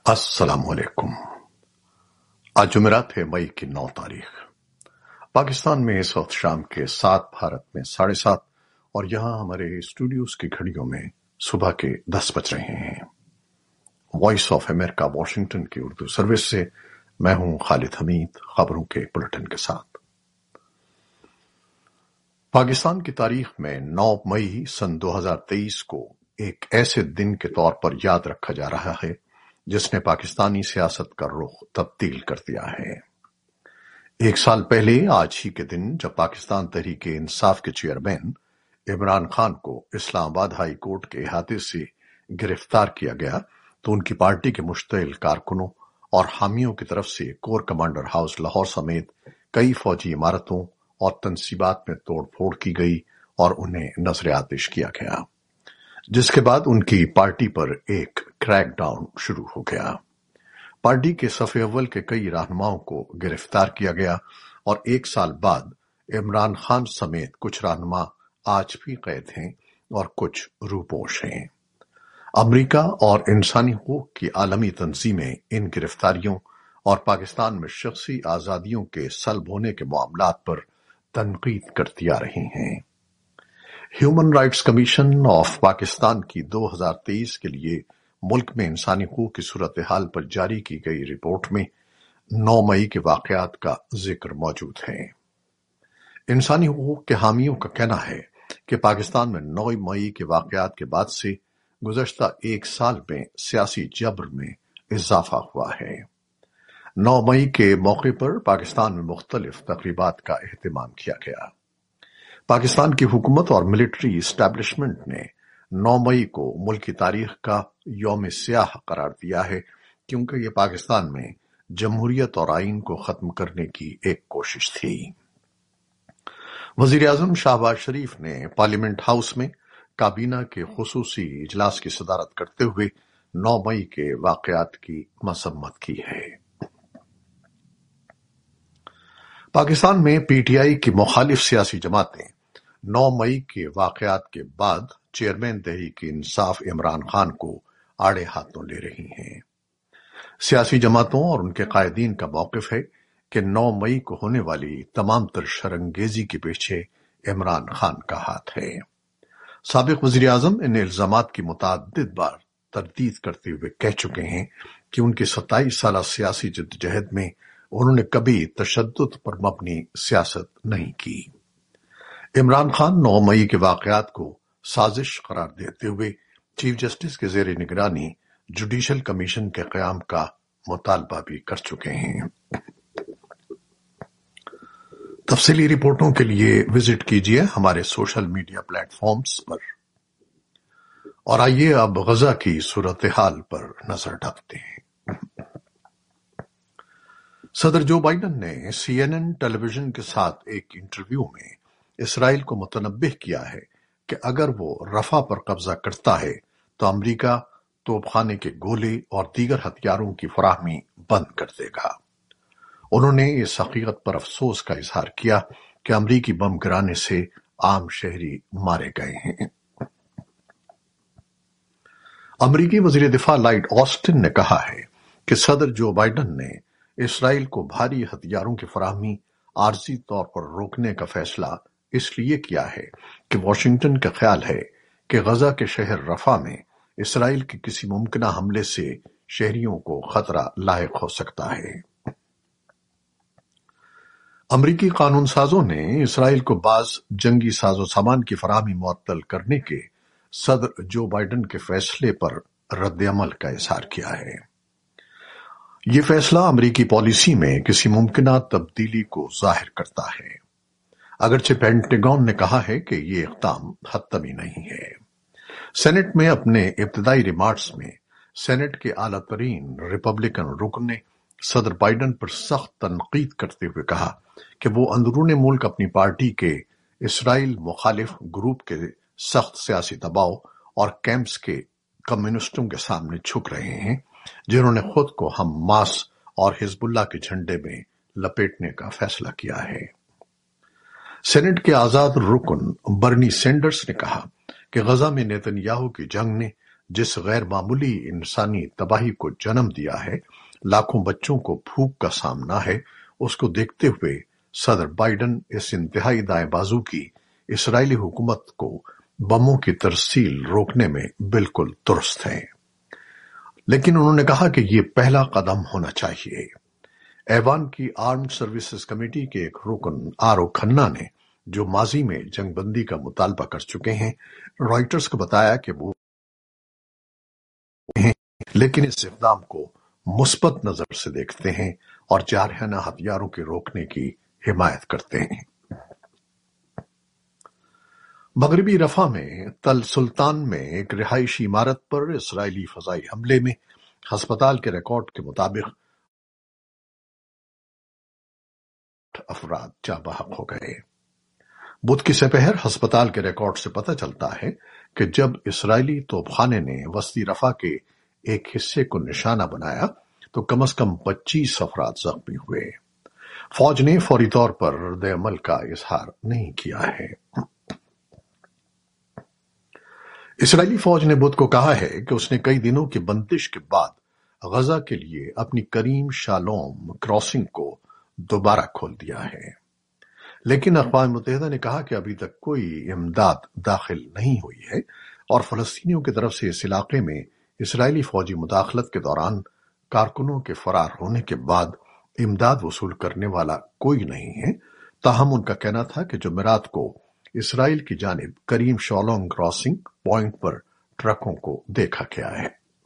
السلام علیکم۔ آج جمعرات ہے، مئی کی 9 تاریخ۔ پاکستان میں اس وقت شام کے 7، بھارت میں 7:30 اور یہاں ہمارے اسٹوڈیوز کی گھڑیوں میں صبح کے 10 بج رہے ہیں۔ وائس آف امریکہ واشنگٹن کی اردو سروس سے میں ہوں خالد حمید، خبروں کے بلٹن کے ساتھ۔ پاکستان کی تاریخ میں 9 مئی سن 2023 کو ایک ایسے دن کے طور پر یاد رکھا جا رہا ہے جس نے پاکستانی سیاست کا رخ تبدیل کر دیا ہے۔ ایک سال پہلے آج ہی کے دن جب پاکستان تحریک انصاف کے چیئرمین عمران خان کو اسلام آباد ہائی کورٹ کے احاطے سے گرفتار کیا گیا تو ان کی پارٹی کے مشتعل کارکنوں اور حامیوں کی طرف سے کور کمانڈر ہاؤس لاہور سمیت کئی فوجی عمارتوں اور تنصیبات میں توڑ پھوڑ کی گئی اور انہیں نذر آتش کیا گیا، جس کے بعد ان کی پارٹی پر ایک کریک ڈاؤن شروع ہو گیا۔ پارٹی کے صف اول کے کئی رہنماؤں کو گرفتار کیا گیا اور ایک سال بعد عمران خان سمیت کچھ رہنما آج بھی قید ہیں اور کچھ روپوش ہیں۔ امریکہ اور انسانی حقوق کی عالمی تنظیمیں ان گرفتاریوں اور پاکستان میں شخصی آزادیوں کے سلب ہونے کے معاملات پر تنقید کرتی آ رہی ہیں۔ Human rights commission of Pakistan کی 2023 کے لیے ملک میں انسانی حقوق کی صورتحال پر جاری کی گئی رپورٹ میں 9 مئی کے واقعات کا ذکر موجود ہے۔ انسانی حقوق کے حامیوں کا کہنا ہے کہ پاکستان میں 9 مئی کے واقعات کے بعد سے گزشتہ ایک سال میں سیاسی جبر میں اضافہ ہوا ہے۔ 9 مئی کے موقع پر پاکستان میں مختلف تقریبات کا اہتمام کیا گیا۔ پاکستان کی حکومت اور ملٹری اسٹیبلشمنٹ نے 9 مئی کو ملکی تاریخ کا یوم سیاہ قرار دیا ہے کیونکہ یہ پاکستان میں جمہوریت اور آئین کو ختم کرنے کی ایک کوشش تھی۔ وزیر اعظم شہباز شریف نے پارلیمنٹ ہاؤس میں کابینہ کے خصوصی اجلاس کی صدارت کرتے ہوئے 9 مئی کے واقعات کی مذمت کی ہے۔ پاکستان میں پی ٹی آئی کی مخالف سیاسی جماعتیں 9 مئی کے واقعات کے بعد چیئرمین تحریک انصاف عمران خان کو آڑے ہاتھوں لے رہی ہیں۔ سیاسی جماعتوں اور ان کے قائدین کا موقف ہے کہ 9 مئی کو ہونے والی تمام تر شرانگیزی کے پیچھے عمران خان کا ہاتھ ہے۔ سابق وزیر اعظم ان الزامات کی متعدد بار تردید کرتے ہوئے کہہ چکے ہیں کہ ان کی 27 سالہ سیاسی جدوجہد میں انہوں نے کبھی تشدد پر مبنی سیاست نہیں کی۔ عمران خان 9 مئی کے واقعات کو سازش قرار دیتے ہوئے چیف جسٹس کے زیر نگرانی جوڈیشل کمیشن کے قیام کا مطالبہ بھی کر چکے ہیں۔ تفصیلی رپورٹوں کے لیے وزٹ کیجیے ہمارے سوشل میڈیا پلیٹ فارمز پر۔ اور آئیے اب غزہ کی صورتحال پر نظر ڈالتے ہیں۔ صدر جو بائیڈن نے CNN ٹیلی ویژن کے ساتھ ایک انٹرویو میں اسرائیل کو متنبہ کیا ہے کہ اگر وہ رفح پر قبضہ کرتا ہے تو امریکہ توپ خانے کے گولے اور دیگر ہتھیاروں کی فراہمی بند کر دے گا۔ انہوں نے اس حقیقت پر افسوس کا اظہار کیا کہ امریکی بم گرانے سے عام شہری مارے گئے ہیں۔ امریکی وزیر دفاع لائیڈ آسٹن نے کہا ہے کہ صدر جو بائیڈن نے اسرائیل کو بھاری ہتھیاروں کی فراہمی عارضی طور پر روکنے کا فیصلہ اس لیے کیا ہے کہ واشنگٹن کا خیال ہے کہ غزہ کے شہر رفح میں اسرائیل کے کسی ممکنہ حملے سے شہریوں کو خطرہ لاحق ہو سکتا ہے۔ امریکی قانون سازوں نے اسرائیل کو بعض جنگی ساز و سامان کی فراہمی معطل کرنے کے صدر جو بائیڈن کے فیصلے پر رد عمل کا اظہار کیا ہے۔ یہ فیصلہ امریکی پالیسی میں کسی ممکنہ تبدیلی کو ظاہر کرتا ہے، اگرچہ پینٹاگون نے کہا ہے کہ یہ اقدام حتمی نہیں ہے۔ سینٹ میں اپنے ابتدائی ریمارکس میں سینٹ کے اعلیٰ ترین ریپبلکن رکن نے صدر بائیڈن پر سخت تنقید کرتے ہوئے کہا کہ وہ اندرون ملک اپنی پارٹی کے اسرائیل مخالف گروپ کے سخت سیاسی دباؤ اور کیمپس کے کمیونسٹوں کے سامنے جھک رہے ہیں جنہوں نے خود کو حماس اور حزب اللہ کے جھنڈے میں لپیٹنے کا فیصلہ کیا ہے۔ سینٹ کے آزاد رکن برنی سینڈرز نے کہا کہ غزہ میں نیتن یاہو کی جنگ نے जिस गैर मामूली इंसानी तबाही को जन्म दिया है, लाखों बच्चों को भूख का सामना है, उसको देखते हुए सदर बाइडन इस इंतहाई दाएं बाजू की इसराइली हुकूमत को बमों की तरसील रोकने में बिल्कुल दुरुस्त हैं। लेकिन उन्होंने कहा कि ये पहला कदम होना चाहिए। ऐवान की आर्म्ड सर्विसेज कमेटी के एक रुकन आर.ओ. खन्ना ने, जो माजी में जंगबंदी का मुतालबा कर चुके हैं, रॉयटर्स को बताया कि वो लेकिन इस इक़दाम को मुस्बत नजर से देखते हैं और जारहाना हथियारों के रोकने की हिमायत करते हैं। मगरबी रफा में तल सुल्तान में एक रिहायशी इमारत पर इसराइली फजाई हमले में अस्पताल के रिकॉर्ड के मुताबिक अफराद जाँ बहक हो गए। बुध की सपहर अस्पताल के रिकॉर्ड से पता चलता है कि जब इसराइली तोपखाने ने वस्ती रफा के एक हिस्से को निशाना बनाया तो कम से कम 25 अफराद जख्मी हुए। फौज ने फौरी तौर पर रद्द-ए-अमल का इजहार नहीं किया है। इसराइली फौज ने बुध को कहा है कि उसने कई दिनों की बंदिश के बाद गजा के लिए अपनी करीम शालोम क्रॉसिंग को दोबारा खोल दिया है, लेकिन अक़वाम मुत्तहिदा ने कहा कि अभी तक कोई इमदाद दाखिल नहीं हुई है और फलस्तीनियों की तरफ से इस इलाके में इसराइली फौजी मुदाखलत के दौरान कारकुनों के फरार होने के बाद इमदाद वसूल करने वाला कोई नहीं है। ताहम उनका कहना था कि जुमेरात को इसराइल की जानिब करीम शालोम क्रॉसिंग पॉइंट पर ट्रकों को देखा गया है।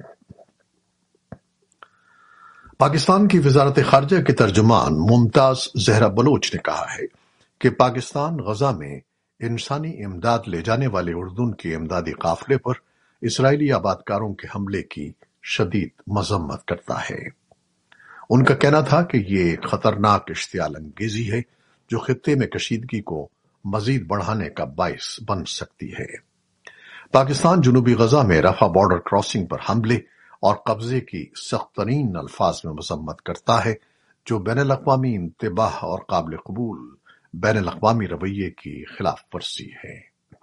पाकिस्तान की वजारत खारजा के तर्जुमान मुमताज जहरा बलोच ने कहा है कि पाकिस्तान गजा में इंसानी इमदाद ले जाने वाले उर्दून के इमदादी काफिले पर इसराइली आबादकारों के हमले की शदीद मजम्मत करता है। उनका कहना था कि ये खतरनाक इश्तियाल अंगेजी है जो खित्ते में कशीदगी को मजीद बढ़ाने का बाइस बन सकती है। पाकिस्तान जुनूबी गजा में रफा बॉर्डर क्रॉसिंग पर हमले और कब्जे की सख्त तरीन अल्फाज में मजम्मत करता है, जो बैनुल-अक़वामी इंतबाह और काबिल कबूल बैनुल-अक़वामी रवैये की खिलाफ वर्जी है।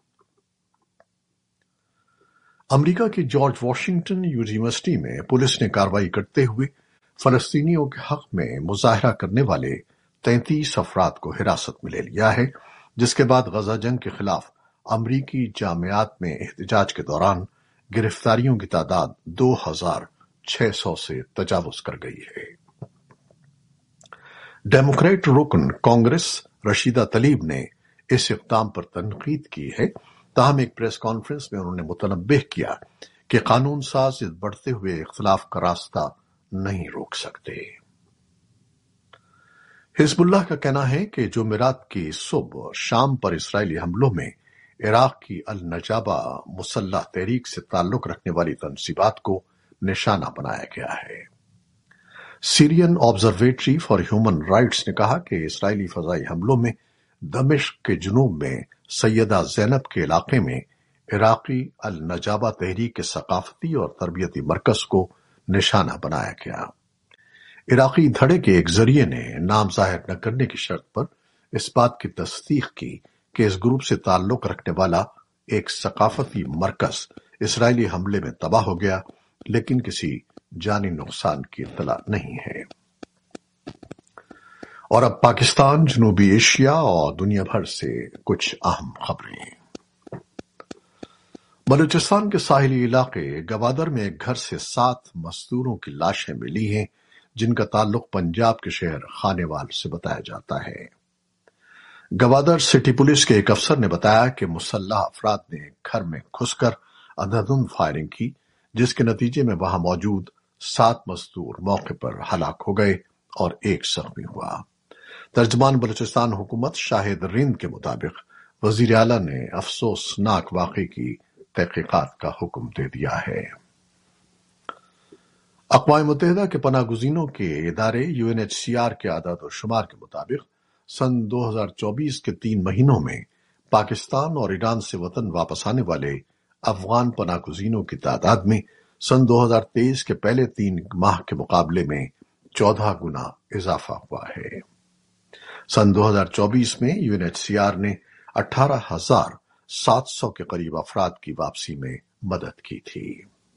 अमरीका की जॉर्ज वाशिंगटन यूनिवर्सिटी में पुलिस ने कार्रवाई करते हुए फलस्तीनियों के हक में मुजाहरा करने वाले 33 अफराद को हिरासत में ले लिया है, जिसके बाद गजा जंग के खिलाफ अमरीकी जामियात में एहतजाज के दौरान गिरफ्तारियों की तादाद 2600 से तजावुज कर गई है। डेमोक्रेट रुकन कांग्रेस रशीदा तलीब ने इस इक़दाम पर तनकीद की है, ताहम एक प्रेस कॉन्फ्रेंस में उन्होंने मुतनब्बिह किया कि कानून साज इस बढ़ते हुए इख्तिलाफ का रास्ता नहीं रोक सकते। हिजबुल्लाह का कहना है कि जुमेरात की सुबह शाम पर इसराइली हमलों में इराक की अल नजाबा मुसल्लह तहरीक से ताल्लुक रखने वाली तंसीबात को निशाना बनाया गया है। Syrian Observatory for Human Rights ने कहा कि इसराइली फजाई हमलों में दमिश्क के जुनूब में सैयदा ज़ैनब के इलाके में इराकी अल नजाबा तहरीक के सकाफती और तरबियती मरकज को निशाना बनाया गया। इराकी धड़े के एक जरिए ने नाम जाहिर न करने की शर्त पर इस बात की तस्दीक की कि इस ग्रुप से ताल्लुक रखने वाला एक सकाफती मरकज इसराइली हमले में तबाह हो गया, लेकिन किसी जानी नुकसान की इत्तला नहीं है। और अब पाकिस्तान, जनूबी एशिया और दुनिया भर से कुछ अहम खबरें। बलूचिस्तान के साहिली इलाके गवादर में एक घर से 7 मजदूरों की लाशें मिली हैं, जिनका ताल्लुक पंजाब के शहर खानेवाल से बताया जाता है। गवादर सिटी पुलिस के एक अफसर ने बताया कि मुसल्लह अफराद ने घर में घुसकर अंधाधुंध फायरिंग की, जिसके नतीजे में वहां मौजूद 7 मजदूर मौके पर हलाक हो गए और एक जख्मी हुआ। तर्जमान बलूचिस्तान हुकूमत शाहिद रिंद के मुताबिक वजीर आला ने अफसोसनाक वाक़े की तहकीकात का हुक्म दे दिया है। अक़वाम मुत्तहिदा के पनाहगुज़ीनों के इदारे UNHCR के आदाद और शुमार के मुताबिक सन 2024 के 3 महीनों में पाकिस्तान और ईरान से वतन वापस आने वाले अफगान पनाहगुज़ीनों की तादाद में सन 2023 के पहले 3 माह के मुकाबले में 14 गुना इजाफा हुआ है। सन 2024 में UNHCR ने 18,700 के करीब अफराद की वापसी में मदद की थी।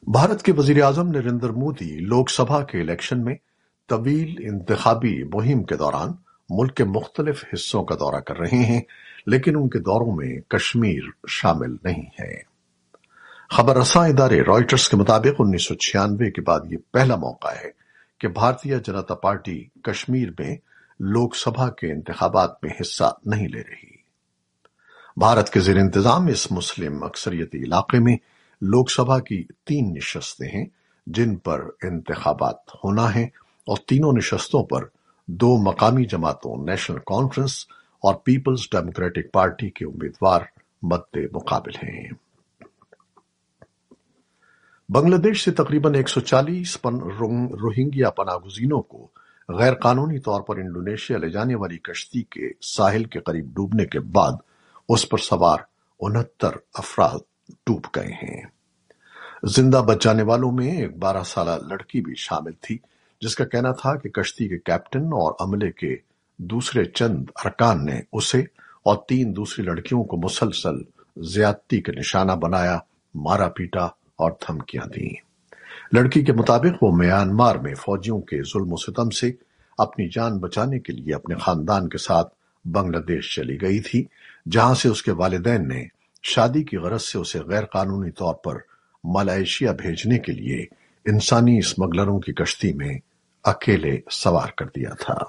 भारत के वजीर आजम नरेंद्र मोदी लोकसभा के इलेक्शन में तवील इंतखाबी मुहिम के दौरान मुल्क के मुख्तलिफ हिस्सों का दौरा कर रहे हैं, लेकिन उनके दौरों में कश्मीर शामिल नहीं है। खबर रसां इदारे रॉयटर्स के मुताबिक 1996 के बाद ये पहला मौका है कि भारतीय जनता पार्टी कश्मीर में लोकसभा के इंतखाबात में हिस्सा नहीं ले रही। भारत के ज़ेर इंतजाम इस मुस्लिम अक्सरियती इलाके में लोकसभा की 3 नशस्तें हैं जिन पर इंतखाबात होना है, और तीनों नशस्तों पर 2 मकामी जमातों नेशनल कॉन्फ्रेंस और पीपल्स डेमोक्रेटिक पार्टी के उम्मीदवार मद्दे मुकाबिल हैं। बांग्लादेश से तकरीबन 140 रोहिंग्या पनागुज़ीनों को गैर कानूनी तौर पर इंडोनेशिया ले जाने वाली कश्ती के साहिल के करीब डूबने के बाद उस पर सवार 69 अफराद डूब गए हैं। जिंदा बच जाने वालों में एक 12 साल लड़की भी शामिल थी, जिसका कहना था कि कश्ती के कैप्टन और अमले के दूसरे चंद अरकान ने उसे और 3 दूसरी लड़कियों को मुसलसल ज्यादती के निशाना बनाया, मारा पीटा और धमकियां दी। लड़की के मुताबिक वो म्यांमार में फौजियों के जुल्म सितम से अपनी जान बचाने के लिए अपने खानदान के साथ बांग्लादेश चली गई थी, जहां से उसके वालिदैन ने शादी की गरज से उसे गैर कानूनी तौर पर मलेशिया भेजने के लिए इंसानी स्मगलरों की कश्ती में अकेले सवार कर दिया था।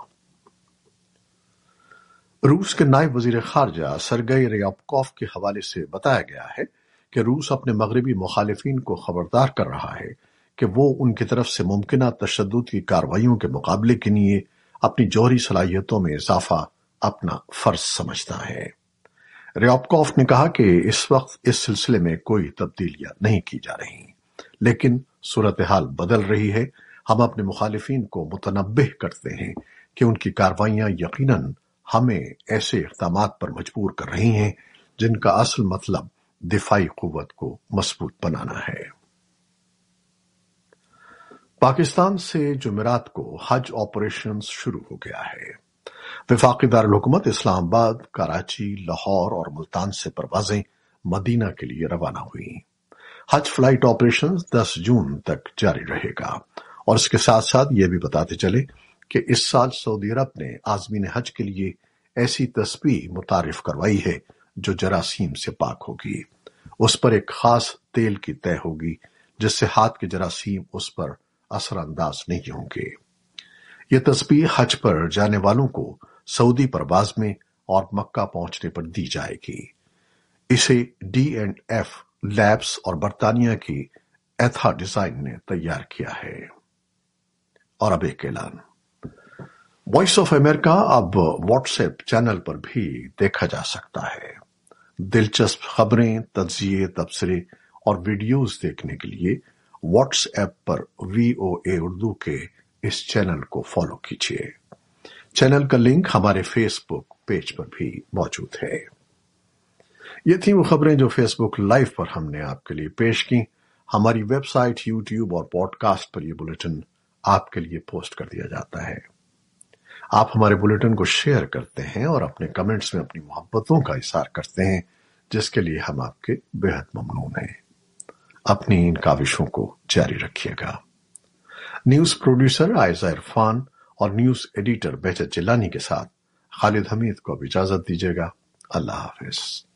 रूस के नायब वजीर खारजा सरगई रियाबकॉफ के हवाले से बताया गया है कि रूस अपने मगरबी मुखालिफिन को खबरदार कर रहा है कि वो उनकी तरफ से मुमकिना तशद्दुद की कार्रवाइयों के मुकाबले के लिए अपनी जौहरी सलाहियतों में इजाफा अपना फर्ज समझता है। रियाबकॉफ ने कहा कि इस वक्त इस सिलसिले में कोई तब्दीलियां नहीं की जा रही, लेकिन सूरत हाल बदल रही है। हम अपने मुखालिफिन को मुतनब्बिह करते हैं कि उनकी कार्रवाइयां यकीनन हमें ऐसे इक़दामात पर मजबूर कर रही हैं जिनका असल मतलब दिफाई कुव्वत को मजबूत बनाना है। पाकिस्तान से जुमेरात को हज ऑपरेशन शुरू हो गया है। वफाकी दारुल हुकूमत इस्लामाबाद, कराची, लाहौर और मुल्तान से परवाजें मदीना के लिए रवाना हुई। हज फ्लाइट ऑपरेशन 10 जून तक जारी रहेगा, और इसके साथ साथ ये भी बताते चले कि इस साल सऊदी अरब ने आज़मीन हज के लिए ऐसी तस्बीह मुतारिफ करवाई है जो जरासीम से पाक होगी। उस पर एक खास तेल की तय होगी जिससे हाथ के जरासीम उस पर असरअंदाज नहीं होंगे। ये तस्बीह हज पर जाने वालों को सऊदी परवाज में और मक्का पहुंचने पर दी जाएगी। इसे D&F लैब्स और बर्तानिया की एथा डिजाइन ने तैयार किया है। और अब एक ऐलान, वॉइस ऑफ अमेरिका अब व्हाट्सएप चैनल पर भी देखा जा सकता है। दिलचस्प खबरें, तज्जिए, तबसरे और वीडियोस देखने के लिए व्हाट्सएप पर VOA उर्दू के इस चैनल को फॉलो कीजिए। चैनल का लिंक हमारे फेसबुक पेज पर भी मौजूद है। ये थी वो खबरें जो फेसबुक लाइव पर हमने आपके लिए पेश की। हमारी वेबसाइट, यूट्यूब और पॉडकास्ट पर यह बुलेटिन आपके लिए पोस्ट कर दिया जाता है। आप हमारे बुलेटिन को शेयर करते हैं और अपने कमेंट्स में अपनी मोहब्बतों का इज़हार करते हैं, जिसके लिए हम आपके बेहद ममनून हैं। अपनी इन काविशों को जारी रखिएगा। न्यूज प्रोड्यूसर आयजा इरफान और न्यूज एडिटर बेहजत जिलानी के साथ खालिद हमीद को अब इजाजत दीजिएगा। अल्लाह हाफिज।